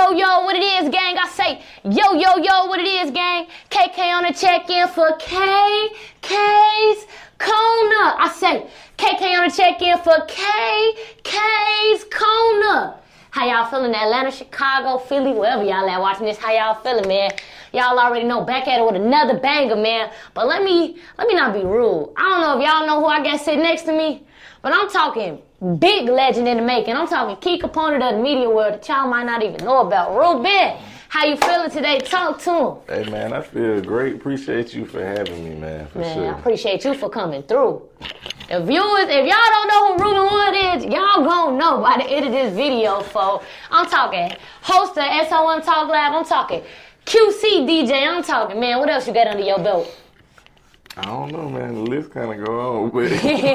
yo, what it is, gang? I say, yo, what it is, gang? KK on the check-in for KK's Corner. I say, KK on the check-in for KK's Corner. How y'all feeling? Atlanta, Chicago, Philly, wherever y'all at watching this, how y'all feeling, man? Y'all already know, back at it with another banger, man. But let me not be rude. I don't know if y'all know who I got sitting next to me, but I'm talking big legend in the making. I'm talking key component of the media world that y'all might not even know about. Ruben, how you feeling today? Talk to him. Hey, man, I feel great. Appreciate you for having me, man, for sure. I appreciate you for coming through. The viewers, if y'all don't know who Ruben Wood is, y'all gonna know by the end of this video, folks. I'm talking host of SOM Talk Lab. I'm talking QC DJ. I'm talking, man, what else you got under your belt? I don't know, man. The list kind of go on, but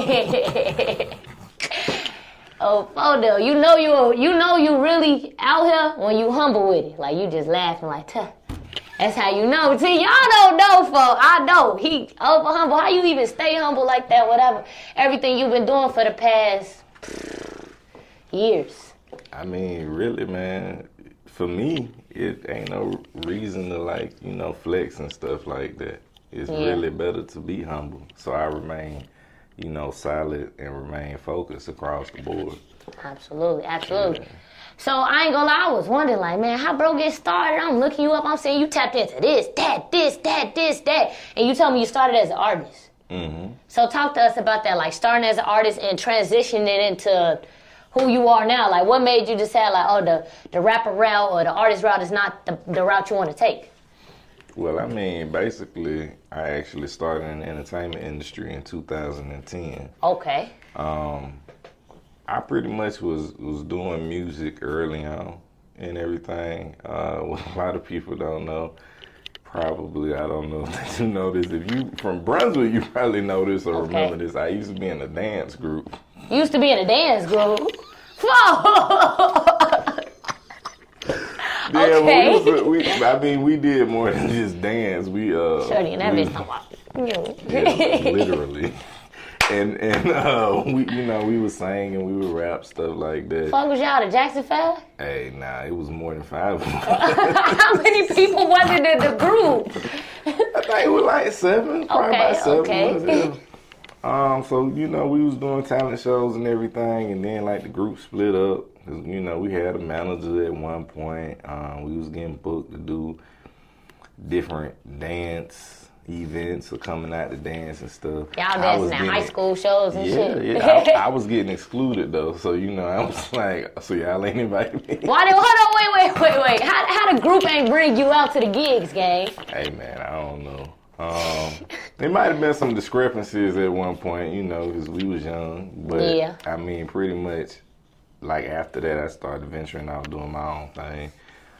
oh, Fodo, you know you really out here when you humble with it. Like, you just laughing like, tuh. That's how you know. See, y'all don't know, folks. I know. He over humble. How you even stay humble like that, whatever? Everything you've been doing for the past years. I mean, really, man, for me, it ain't no reason to, like, flex and stuff like that. It's really better to be humble. So I remain, solid and remain focused across the board. Absolutely. Yeah. So I ain't gonna lie, I was wondering, like, man, how bro get started? I'm looking you up, I'm saying you tapped into this, that. And you told me you started as an artist. Mm-hmm. So talk to us about that, like starting as an artist and transitioning into who you are now. Like, what made you decide, like, oh, the rapper route or the artist route is not the route you want to take? Well, I mean, basically, I actually started in the entertainment industry in 2010. Okay. I pretty much was doing music early on and everything. What a lot of people don't know, probably, I don't know if you know this. If you from Brunswick, you probably know this or remember this. I used to be in a dance group. You used to be in a dance group? Yeah, okay. we did more than just dance. Shorty and that bitch talking about. Yeah, literally. And we would sing and we would rap, stuff like that. Fuck was y'all, the Jackson 5? Hey, nah, it was more than 5. How many people was it in the group? I think it was like 7, probably about 7. Okay. So, we was doing talent shows and everything, and then, like, the group split up. Cause, we had a manager at one point. We was getting booked to do different dance events or coming out to dance and stuff. Y'all dancing at high school shows and shit. Yeah, I was getting excluded though, so I was like, so y'all ain't invited me. Hold on, wait. How the group ain't bring you out to the gigs, gang? Hey man, I don't know. There might have been some discrepancies at one point, because we was young. But yeah. I mean, pretty much, like after that, I started venturing out doing my own thing.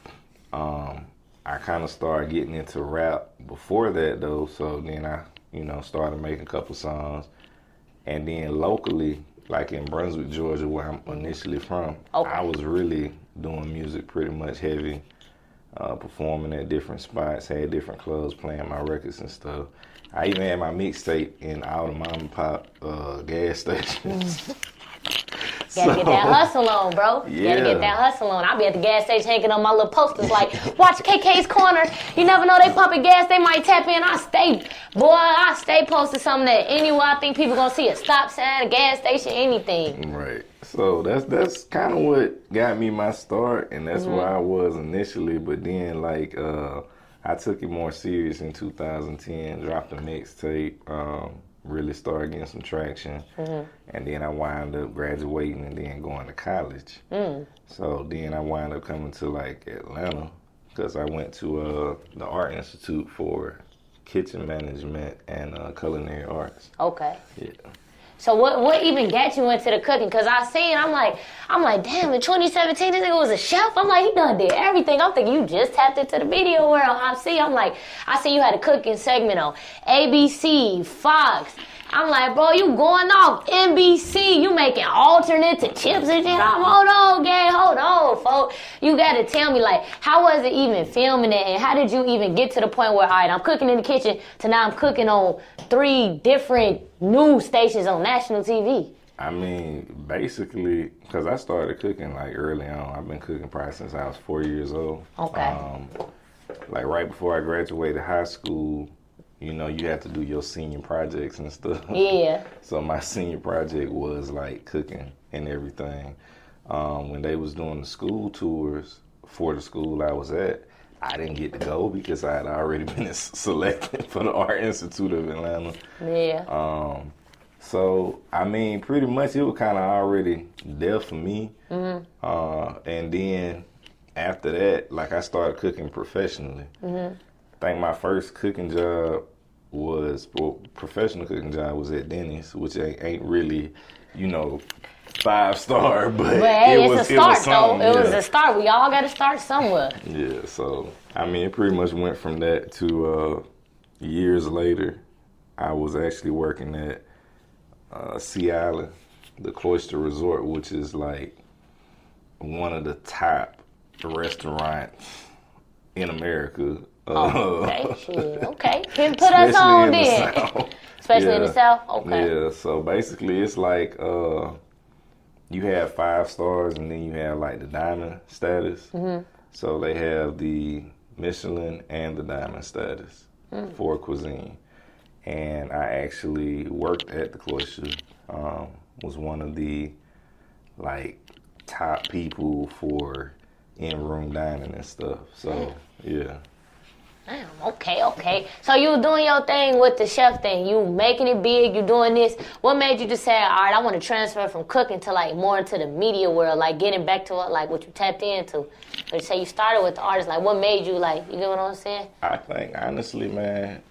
I kind of started getting into rap before that, though. So then I, started making a couple songs. And then locally, like in Brunswick, Georgia, where I'm initially from, I was really doing music pretty much heavy, performing at different spots, had different clubs playing my records and stuff. I even had my mixtape in all the mom and pop gas stations. Gotta get that hustle on, bro. Yeah. Gotta get that hustle on. I'll be at the gas station hanging on my little posters like, watch KK's Corner. You never know, they pumping gas, they might tap in. I stay posted something that anywhere I think people gonna see a stop sign, a gas station, anything. Right. So that's kind of what got me my start, and that's where I was initially. But then, like, I took it more serious in 2010, dropped a mixtape, really started getting some traction. And then I wound up graduating and then going to college. So then I wound up coming to like Atlanta because I went to the Art Institute for Kitchen Management and Culinary Arts. Okay. Yeah. So what even got you into the cooking? Because I'm like, damn, in 2017, this nigga was a chef. I'm like, he done did everything. I'm thinking you just tapped into the video world. I see you had a cooking segment on ABC, Fox. I'm like, bro, you going off NBC. You making alternate to chips and shit. Hold on, gang. Hold on, folks. You got to tell me, like, how was it even filming it? And how did you even get to the point where, all right, I'm cooking in the kitchen to now I'm cooking on 3 different news stations on national TV? I mean, basically, because I started cooking like early on. I've been cooking probably since I was 4 years old. Okay. Like right before I graduated high school, you know, you have to do your senior projects and stuff. Yeah. So my senior project was like cooking and everything. When they was doing the school tours for the school I was at, I didn't get to go because I had already been selected for the Art Institute of Atlanta. Yeah. So, I mean, pretty much it was kind of already there for me. And then after that, like I started cooking professionally. I think my first cooking job was, well, professional cooking job was at Denny's, which ain't really, you know, 5-star, but hey, it was a start, something. It was a start. We all got to start somewhere. Yeah, so, I mean, it pretty much went from that to years later, I was actually working at Sea Island, the Cloister Resort, which is like one of the top restaurants in America. Okay. Can put us on then. Especially in the South? Okay. Yeah, so basically it's like you have 5 stars and then you have like the diamond status. So they have the Michelin and the diamond status for cuisine. And I actually worked at the Cloister, was one of the like top people for in-room dining and stuff. So yeah. Damn, okay. So you were doing your thing with the chef thing. You making it big, you doing this. What made you just say, all right, I want to transfer from cooking to like more into the media world, like getting back to like what you tapped into? But you say you started with the artist, like what made you like, you get what I'm saying? I think honestly, man,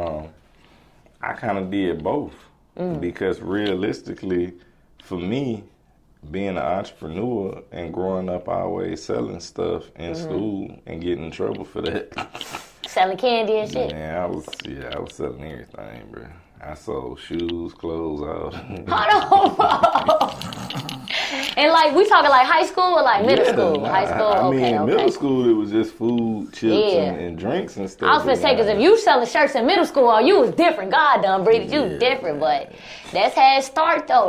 I kind of did both because realistically, for me, being an entrepreneur and growing up always selling stuff in school and getting in trouble for that. Selling candy and shit. Man, I was selling everything, bro. I sold shoes, clothes, all. Hold on. And like we talking like high school or like middle school? Nah, high school. I Okay. mean, middle school it was just food, chips, and drinks and stuff. I was gonna say because if you selling shirts in middle school, you was different. God done breeded you different, but that's how it start though.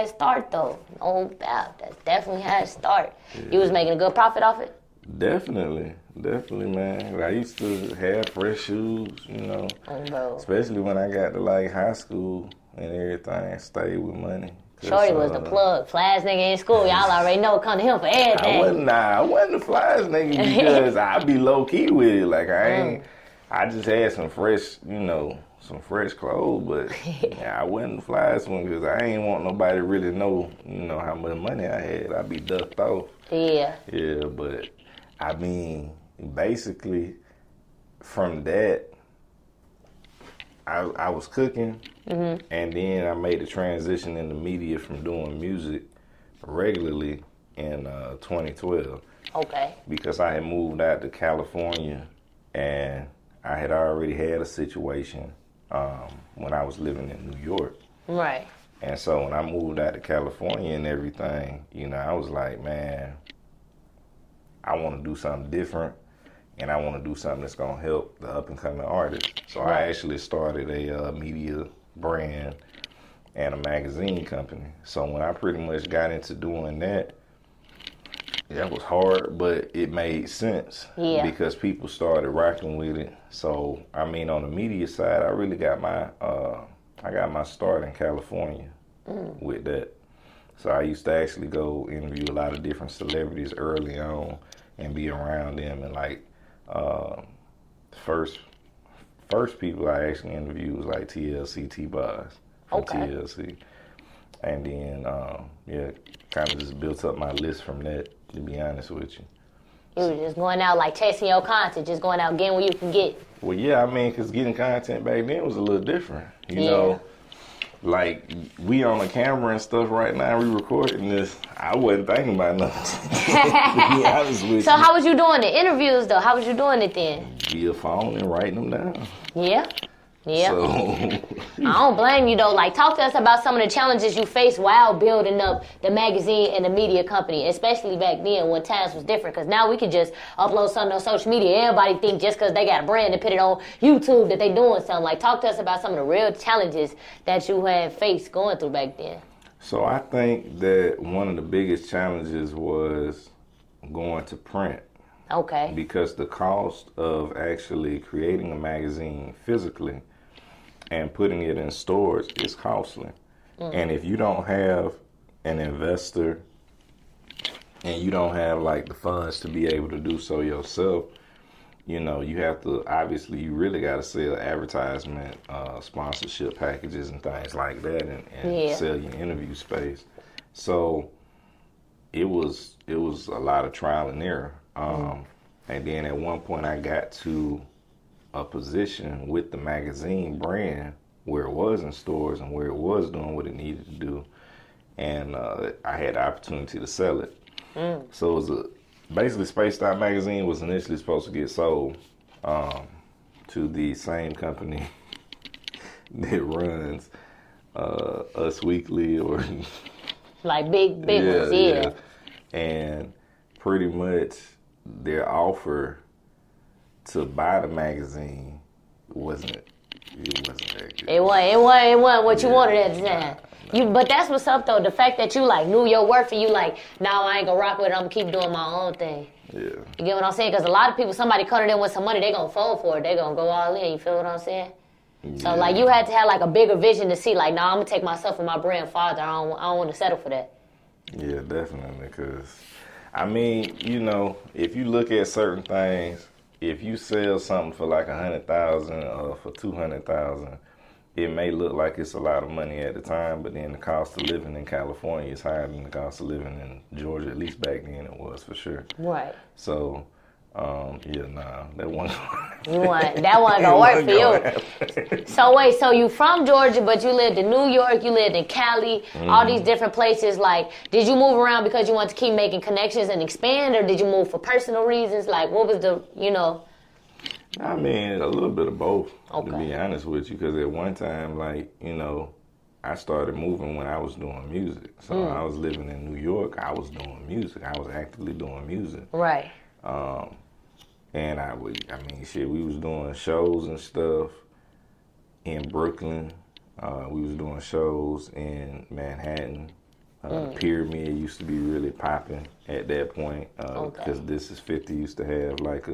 No doubt. That's definitely how it start. Yeah. You was making a good profit off it? Definitely, man. I used to have fresh shoes, you know. Especially when I got to like high school and everything. I stayed with money. Shorty was the plug. Flies nigga in school. Y'all already know come to him for everything. I wasn't the flies nigga because I be low key with it. Like I just had some fresh, you know, some fresh clothes, but I wasn't the flies one because I ain't want nobody to really know, you know, how much money I had. I'd be ducked off. Yeah. Yeah, but I mean, basically, from that, I was cooking, and then I made the transition in the media from doing music regularly in 2012. Okay. Because I had moved out to California, and I had already had a situation when I was living in New York. Right. And so when I moved out to California and everything, you know, I was like, man, I want to do something different, and I want to do something that's going to help the up-and-coming artists. So I actually started a media brand and a magazine company. So when I pretty much got into doing that, that was hard, but it made sense because people started rocking with it. So, I mean, on the media side, I really got my start in California with that. So I used to actually go interview a lot of different celebrities early on and be around them. And like first people I actually interviewed was like TLC T-Boz from TLC. And then, kind of just built up my list from that, to be honest with you. You were just going out like chasing your content, just going out getting what you can get. Well, yeah, I mean, because getting content back then was a little different. You know, like we on the camera and stuff right now, we recording this. I wasn't thinking about nothing. To be honest with you. So how was you doing the interviews though? How was you doing it then? Via phone and writing them down. Yeah. So, I don't blame you though. Like, talk to us about some of the challenges you faced while building up the magazine and the media company, especially back then when times was different. Because now we can just upload something on social media. Everybody think just because they got a brand and put it on YouTube that they doing something. Like, talk to us about some of the real challenges that you had faced going through back then. So I think that one of the biggest challenges was going to print. Okay. Because the cost of actually creating a magazine physically and putting it in stores is costly. And if you don't have an investor and you don't have like the funds to be able to do so yourself, you know, you have to, obviously, you really got to sell advertisement, sponsorship packages and things like that and sell your interview space. So it was a lot of trial and error. And then at one point I got to a position with the magazine brand where it was in stores and where it was doing what it needed to do. And I had the opportunity to sell it. So it was basically Spaced Out Magazine was initially supposed to get sold to the same company that runs Us Weekly or like big ones, yeah. And pretty much their offer to buy the magazine wasn't that good. It wasn't what you wanted at the time. But that's what's up though. The fact that you like knew your worth and you like, nah, I ain't gonna rock with it. I'm gonna keep doing my own thing. Yeah. You get what I'm saying? Because a lot of people, somebody coming in with some money, they gonna fold for it. They gonna go all in. You feel what I'm saying? Yeah. So like you had to have like a bigger vision to see like, nah, I'm gonna take myself and my brand farther. I don't want to settle for that. Yeah, definitely. Because I mean, you know, if you look at certain things, if you sell something for like $100,000 or for $200,000, it may look like it's a lot of money at the time, but then the cost of living in California is higher than the cost of living in Georgia. At least back then it was, for sure. Right. So, that one. That one gonna work for you. So wait, so you from Georgia, but you lived in New York, you lived in Cali, all these different places. Like, did you move around because you wanted to keep making connections and expand, or did you move for personal reasons? Like, what was the, I mean, a little bit of both, to be honest with you, because at one time, like, I started moving when I was doing music. So I was living in New York, I was doing music. I was actively doing music. Right. And we was doing shows and stuff in Brooklyn. We was doing shows in Manhattan. The Pyramid used to be really popping at that point because This Is 50 used to have like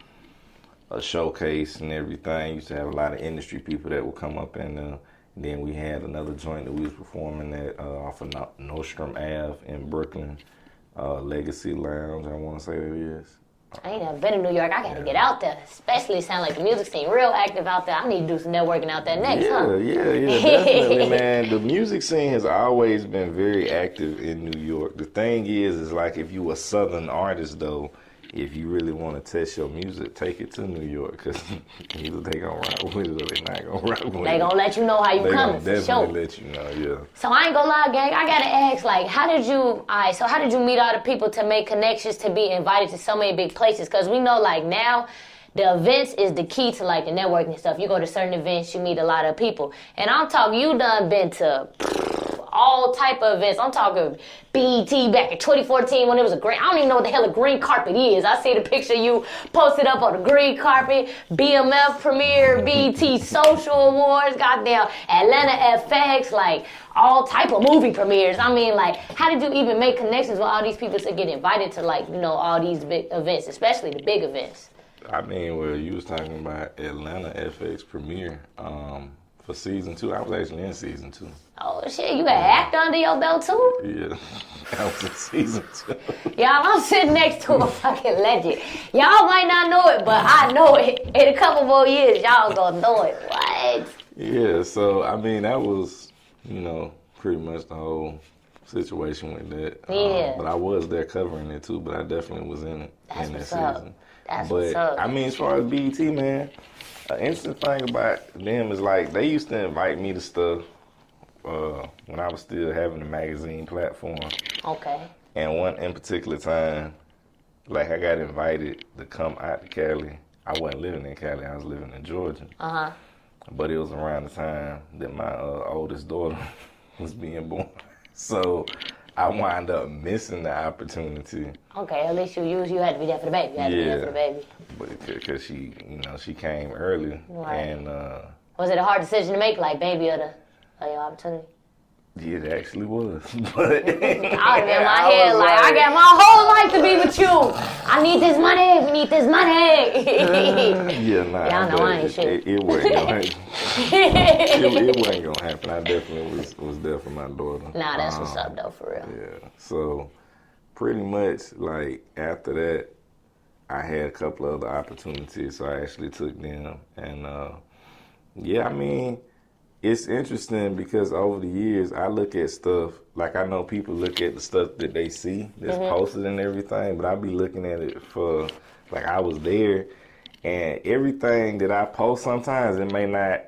a showcase and everything. Used to have a lot of industry people that would come up and then we had another joint that we was performing at off of Nordstrom Ave in Brooklyn, Legacy Lounge, I want to say that is. I ain't never been in New York. I gotta get out there. Especially sound like the music scene real active out there. I need to do some networking out there next, definitely, man. The music scene has always been very active in New York. The thing is like if you a Southern artist though, if you really want to test your music, take it to New York, because either they gonna rock with it or they not gonna rock with it. They gonna let you know how you coming, for sure. They gonna definitely let you know, yeah. So I ain't gonna lie, gang, I gotta ask, like, how did you meet all the people to make connections to be invited to so many big places? Because we know, like, now, the events is the key to, like, the networking and stuff. You go to certain events, you meet a lot of people. And I'm talking, you done been to all type of events. I'm talking BET back in 2014 when it was I don't even know what the hell a green carpet is. I see the picture you posted up on the green carpet, BMF premiere, BET Social Awards, goddamn Atlanta FX, like all type of movie premieres. I mean, like, how did you even make connections with all these people to get invited to, like, all these big events, especially the big events? I mean, well, you was talking about Atlanta FX premiere for season 2. I was actually in season 2. Oh, shit, you got an actor under your belt, too? Yeah, I was in season 2. Y'all, I'm sitting next to a fucking legend. Y'all might not know it, but I know it. In a couple more years, y'all gonna know it. What? Yeah, so, I mean, that was, pretty much the whole situation with that. Yeah. But I was there covering it, too, but I definitely was in it in that season. That's what's up. I mean, as far as BET, man, an interesting thing about them is, like, they used to invite me to stuff when I was still having a magazine platform. Okay. And one in particular time, like, I got invited to come out to Cali. I wasn't living in Cali. I was living in Georgia. Uh-huh. But it was around the time that my oldest daughter was being born. So I wound up missing the opportunity. Okay, at least you had to be there for the baby. You had to be there for the baby. But because she came early. Right. And was it a hard decision to make, like, baby or your opportunity? Yeah, it actually was. But I was in my head like, I got my whole life to be with you. I need this money. We need this money. Yeah, nah. Y'all know I ain't shit. It wasn't gonna happen. it wasn't gonna happen. I definitely was there for my daughter. Nah, that's what's up though, for real. Yeah. So pretty much like after that, I had a couple of other opportunities, so I actually took them. And yeah, I mean, it's interesting because over the years, I look at stuff, like I know people look at the stuff that they see that's posted and everything, but I be looking at it for, like I was there, and everything that I post sometimes, it may not,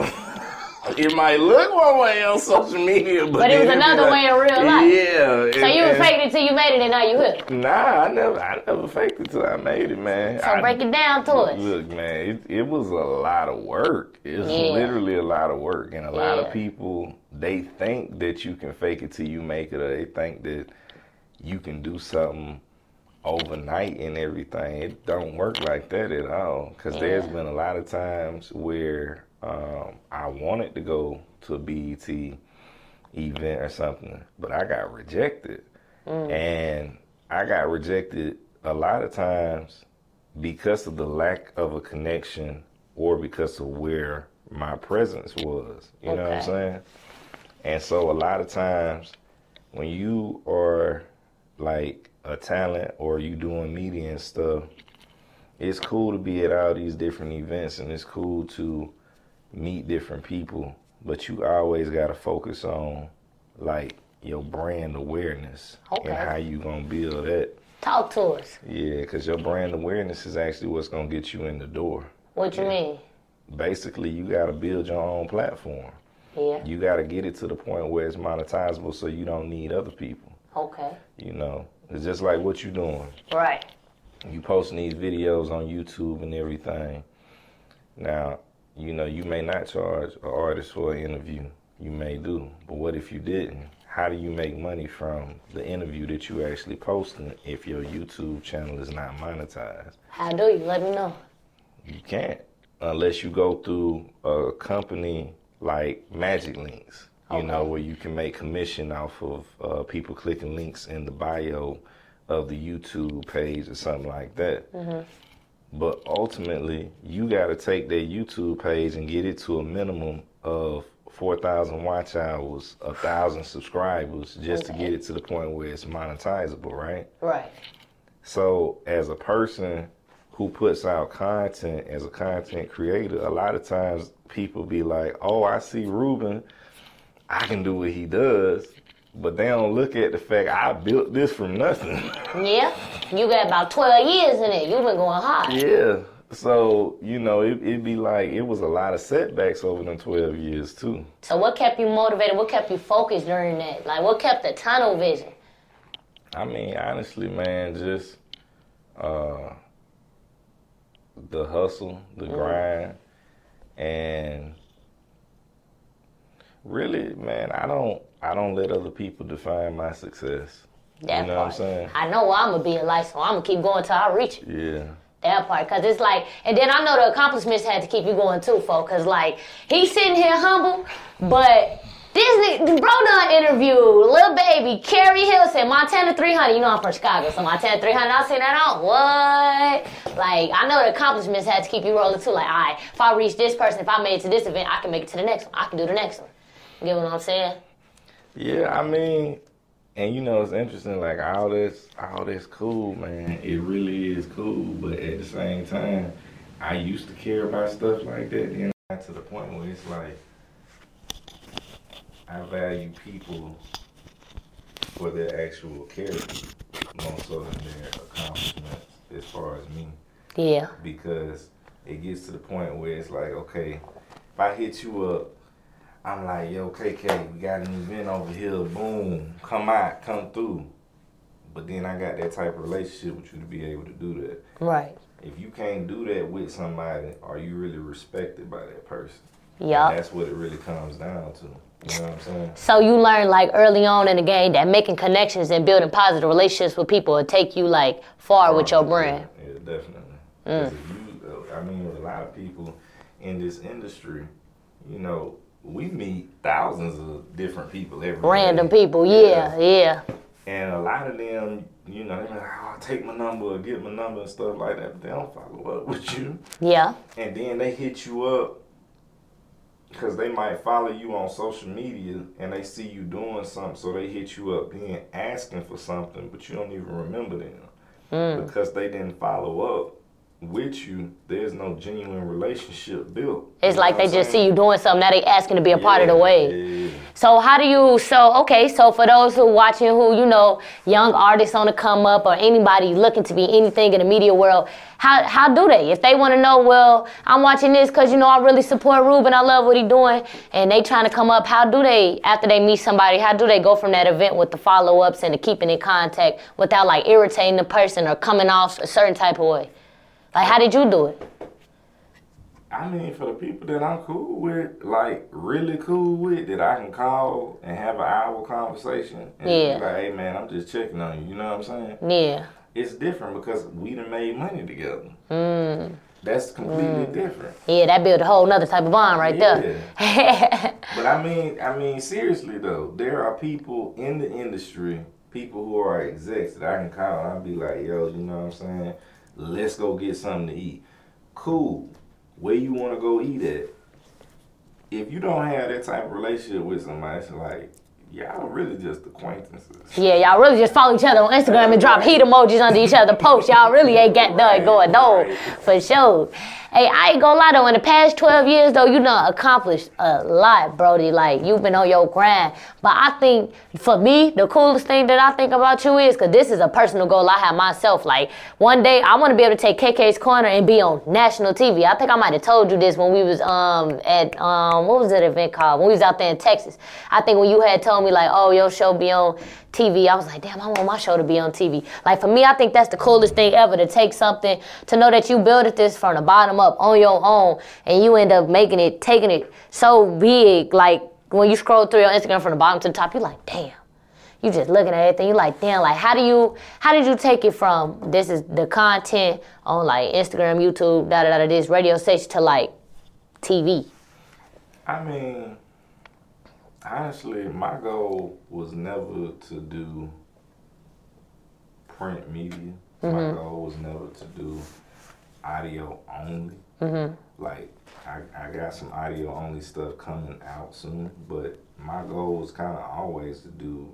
it might look one way on social media, but it was another way in real life. Yeah. So you faked it till you made it and now you here. Nah, I never faked it till I made it, man. So break it down to us. Look, man, it was a lot of work. It was literally a lot of work. And a lot of people, they think that you can fake it till you make it, or they think that you can do something overnight and everything. It don't work like that at all. Because there's been a lot of times where I wanted to go to a BET event or something, but I got rejected. And I got rejected a lot of times because of the lack of a connection or because of where my presence was. You know what I'm saying? And so a lot of times when you are like a talent or you doing media and stuff, it's cool to be at all these different events and it's cool to meet different people, but you always got to focus on like your brand awareness and how you gonna build that. Talk to us. Yeah, because your brand awareness is actually what's gonna get you in the door. What you mean? Basically, you got to build your own platform. Yeah. You got to get it to the point where it's monetizable so you don't need other people. Okay. You know, it's just like what you doing. Right. You posting these videos on YouTube and everything. Now, you know, you may not charge an artist for an interview. You may do. But what if you didn't? How do you make money from the interview that you actually posting if your YouTube channel is not monetized? How do you? Let me know. You can't unless you go through a company like Magic Links, you know, where you can make commission off of people clicking links in the bio of the YouTube page or something like that. But ultimately, you got to take that YouTube page and get it to a minimum of 4,000 watch hours, 1,000 subscribers, just to get it to the point where it's monetizable, right? Right. So as a person who puts out content, as a content creator, a lot of times people be like, oh, I see Ruben, I can do what he does. But they don't look at the fact I built this from nothing. Yeah. You got about 12 years in it. You've been going hard. Yeah. So, you know, it'd be like, it was a lot of setbacks over them 12 years, too. So what kept you motivated? What kept you focused during that? Like, what kept the tunnel vision? I mean, honestly, man, just the hustle, the grind, and really, man, I don't let other people define my success. That you know part. what I'm saying? I know I'm going to be in life, so I'm going to keep going till I reach it. Yeah. That part, because it's like, and then I know the accomplishments had to keep you going too, folks, because like, he's sitting here humble, but this bro done interviewed Lil Baby, Carrie Hilson, Montana 300. You know I'm from Chicago, so Montana 300, I seen that on. What? Like, I know the accomplishments had to keep you rolling too. Like, all right, if I reach this person, if I made it to this event, I can make it to the next one. I can do the next one. You get what I'm saying? Yeah, I mean, and you know, it's interesting, like all this cool, man. It really is cool, but at the same time, I used to care about stuff like that, you know, to the point where it's like, I value people for their actual character more so than their accomplishments as far as me. Yeah. Because it gets to the point where it's like, okay, if I hit you up, I'm like, yo, KK, we got an event over here, boom, come out, come through. But then I got that type of relationship with you to be able to do that. Right. If you can't do that with somebody, are you really respected by that person? Yeah. That's what it really comes down to. You know what I'm saying? So you learned like early on in the game that making connections and building positive relationships with people will take you like far with your brand. Yeah, definitely. 'Cause if you, I mean, a lot of people in this industry, you know, we meet thousands of different people every Random day. people, yeah. And a lot of them, you know, they're like, oh, I'll take my number or get my number and stuff like that. But they don't follow up with you. Yeah. And then they hit you up because they might follow you on social media and they see you doing something. So they hit you up then asking for something, but you don't even remember them. Because they didn't follow up with you, there's no genuine relationship built. It's like they just see you doing something, now they asking to be a part of the Yeah. wave. So how do you, so for those who watching who, you know, young artists on the come up or anybody looking to be anything in the media world, how do they? If they want to know, well, I'm watching this because, you know, I really support Ruben, I love what he's doing, and they trying to come up, how do they, after they meet somebody, how do they go from that event with the follow-ups and the keeping in contact without like irritating the person or coming off a certain type of way? Like, how did you do it? I mean, for the people that I'm cool with, like really cool with, that I can call and have an hour conversation and be like, hey man, I'm just checking on you, you know what I'm saying? Yeah. It's different because we done made money together. That's completely different. Yeah, that built a whole nother type of bond right there. But I mean, seriously though, there are people in the industry, people who are execs that I can call and I'll be like, yo, you know what I'm saying? Let's go get something to eat. Cool. Where you want to go eat at? If you don't have that type of relationship with somebody, it's like, y'all really just acquaintances. Yeah, y'all really just follow each other on Instagram and drop heat emojis under each other's posts. Y'all really ain't got nothing going on, for sure. Hey, I ain't gonna lie though, in the past 12 years though, you done accomplished a lot, Brody. Like, you've been on your grind. But I think, for me, the coolest thing that I think about you is, because this is a personal goal I have myself, like, one day I want to be able to take KK's Corner and be on national TV. I think I might have told you this when we was at, what was that event called? When we was out there in Texas. I think when you had told me, like, oh, your show be on TV, I was like, damn, I want my show to be on TV. Like, for me, I think that's the coolest thing ever, to take something, to know that you built this from the bottom up on your own, and you end up making it, taking it so big. Like, when you scroll through your Instagram from the bottom to the top, you're like, damn. You just looking at everything, you're like, damn, like, how did you take it from, this is the content on, like, Instagram, YouTube, this radio station, to, like, TV? I mean, honestly, my goal was never to do print media. My goal was never to do audio only. Like, I got some audio only stuff coming out soon, but my goal was kind of always to do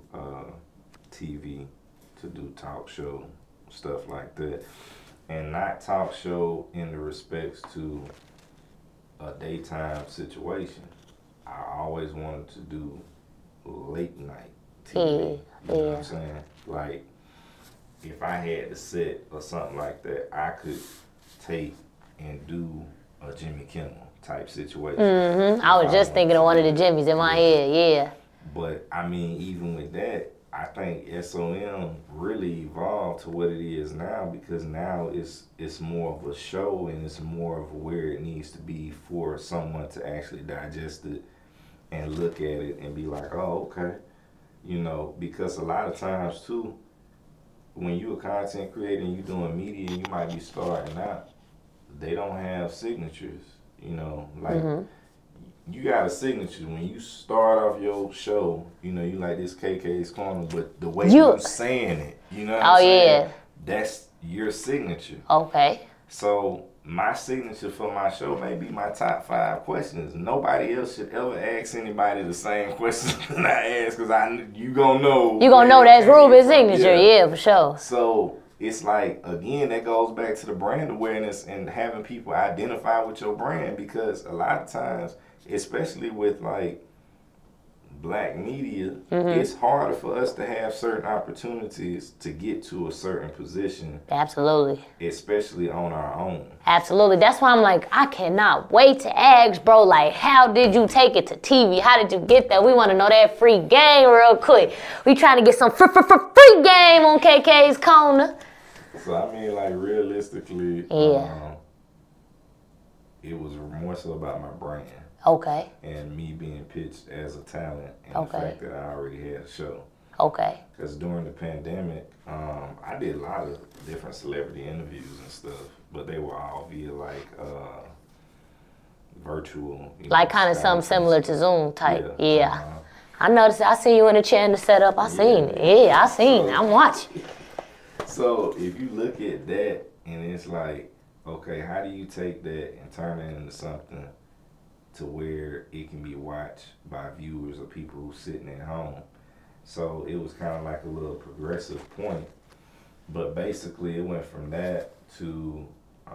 TV, to do talk show, stuff like that. And not talk show in the respects to a daytime situation. I always wanted to do late night TV. You know what I'm saying? Like, if I had to set or something like that, I could take and do a Jimmy Kimmel type situation. I was just thinking of one of the Jimmys in my head, yeah. But I mean, even with that, I think SOM really evolved to what it is now, because now it's more of a show and it's more of where it needs to be for someone to actually digest it and look at it and be like, oh, okay. You know, because a lot of times too, when you a content creator and you doing media and you might be starting out, they don't have signatures, you know, like you got a signature when you start off your show, you know, you like this KK's Corner, but the way you saying it, you know what I'm saying? That's your signature. Okay. So my signature for my show may be my top 5 questions. Nobody else should ever ask anybody the same questions that I ask, because you gonna know. You gonna know that's Ruben's signature, yeah, for sure. So it's like, again, that goes back to the brand awareness and having people identify with your brand, because a lot of times, especially with like black media, it's harder for us to have certain opportunities to get to a certain position. Absolutely. Especially on our own. Absolutely. That's why I'm like, I cannot wait to ask, bro, like, how did you take it to TV? How did you get that? We want to know that free game real quick. We trying to get some free game on KK's Corner. So, I mean, like, realistically, it was more so about my brand. Okay. And me being pitched as a talent, and the fact that I already had a show. Okay. Because during the pandemic, I did a lot of different celebrity interviews and stuff, but they were all via like virtual. Like kind of something similar to Zoom type. Yeah. I noticed. I seen you in the chair in the setup. I seen it. Yeah, I seen it. I'm watching. So if you look at that and it's like, okay, how do you take that and turn it into something to where it can be watched by viewers or people who sitting at home? So it was kind of like a little progressive point. But basically it went from that to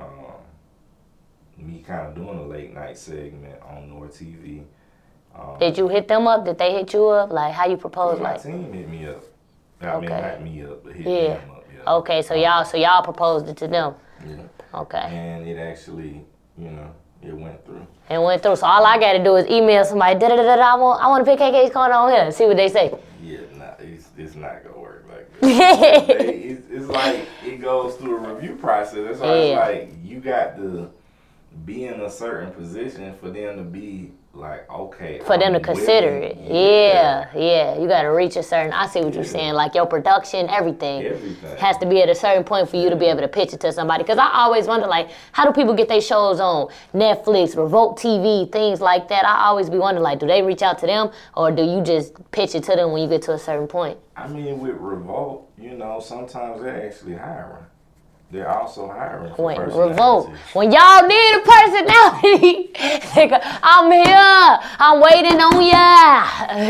me kind of doing a late night segment on North TV. Did you hit them up? Did they hit you up? Like how you proposed? My like team hit me up. I mean, not me up, but hit them up. Yeah. Okay, so y'all proposed it to them. Yeah. Okay. And it actually, it went through. It went through. So all I got to do is email somebody. I want to pick KK's corner on here and see what they say. Yeah, it's not gonna work like that. It's like it goes through a review process. That's why it's like you got to be in a certain position for them to be like, okay. For them to consider it. Yeah. You got to reach a certain, I see what you're saying. Like your production, everything has to be at a certain point for you to be able to pitch it to somebody. Because I always wonder, like, how do people get their shows on Netflix, Revolt TV, things like that? I always be wondering, like, do they reach out to them or do you just pitch it to them when you get to a certain point? I mean, with Revolt, sometimes they're actually hiring. They're also hiring for Revolt. When y'all need a personality, I'm here. I'm waiting on ya.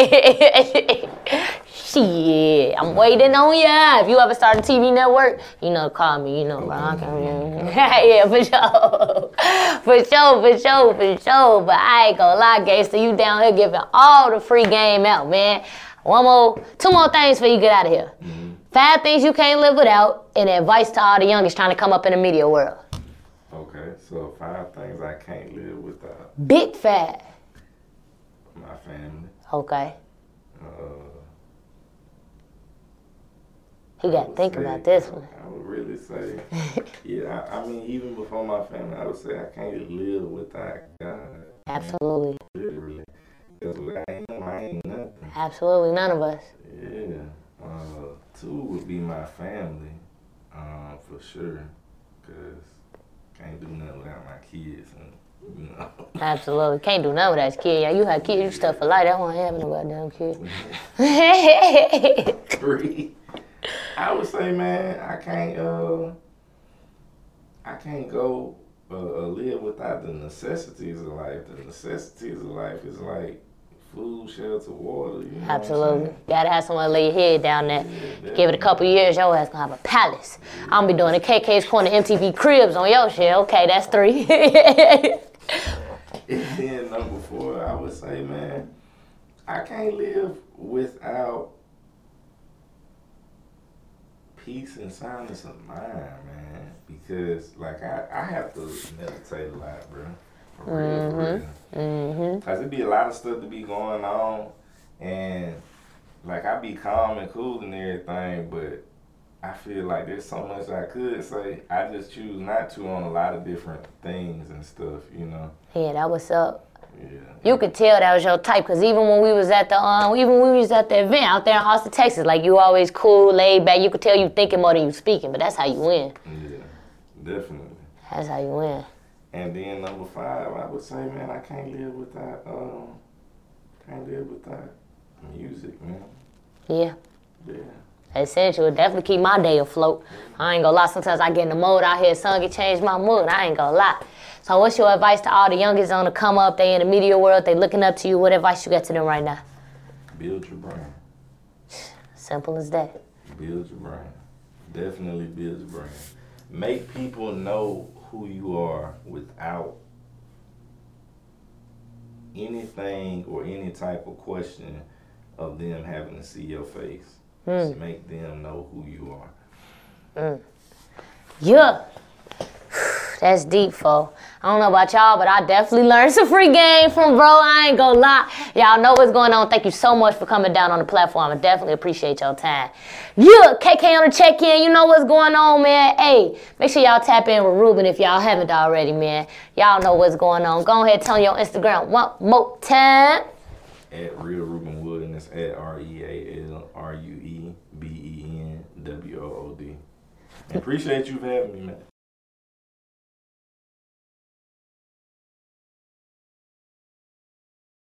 Shit, I'm waiting on ya. If you ever start a TV network, call me. Bro. Yeah, for sure. But I ain't gonna lie, gangsta. You down here giving all the free game out, man. Two more things before you get out of here. 5 things you can't live without, and advice to all the youngest trying to come up in the media world. Okay, so 5 things I can't live without. Big 5. My family. Okay. He got to think about this one. I would really say, I mean, even before my family, I would say I can't live without God. Absolutely. Literally. Because without him, I ain't nothing. Absolutely, none of us. Yeah. 2 would be my family, for sure, because can't do nothing without my kids, Absolutely, can't do nothing without kids. Yeah, you have kids, you stuff for life. That won't have no goddamn kids. 3, I would say, man, I can't go live without the necessities of life. The necessities of life is like food, shelter, water. Absolutely. Gotta have someone to lay your head down there. Give it a couple years, your ass gonna have a palace. I'm gonna be doing the KK's Corner MTV Cribs on your shit. Okay, that's 3. And then number 4, I would say, man, I can't live without peace and soundness of mind, man. Because, like, I have to meditate a lot, bro. For real. Cause it be a lot of stuff to be going on, and like I be calm and cool and everything, but I feel like there's so much I could say. I just choose not to on a lot of different things and stuff, Yeah, that was up. Yeah. You could tell that was your type, cause even when we was at the event out there in Austin, Texas, like you always cool, laid back. You could tell you thinking more than you speaking, but that's how you win. Yeah, definitely. That's how you win. And then number 5, I would say, man, I can't live without music, man. Yeah. Yeah. Essential. It definitely keep my day afloat. I ain't gonna lie. Sometimes I get in the mode out here, son, can change my mood. I ain't gonna lie. So what's your advice to all the youngest on the come up? They in the media world. They looking up to you. What advice you got to them right now? Build your brain. Simple as that. Build your brain. Definitely build your brain. Make people know who you are without anything or any type of question of them having to see your face. Just make them know who you are. Yeah. That's deep, fo. I don't know about y'all, but I definitely learned some free game from bro. I ain't gonna lie. Y'all know what's going on. Thank you so much for coming down on the platform. I definitely appreciate y'all time. Yeah, KK on the check-in. You know what's going on, man. Hey, make sure y'all tap in with Ruben if y'all haven't already, man. Y'all know what's going on. Go ahead and tell your Instagram one more time. At Real Ruben Wood, and it's at RealRuebenWood. And appreciate you for having me, man.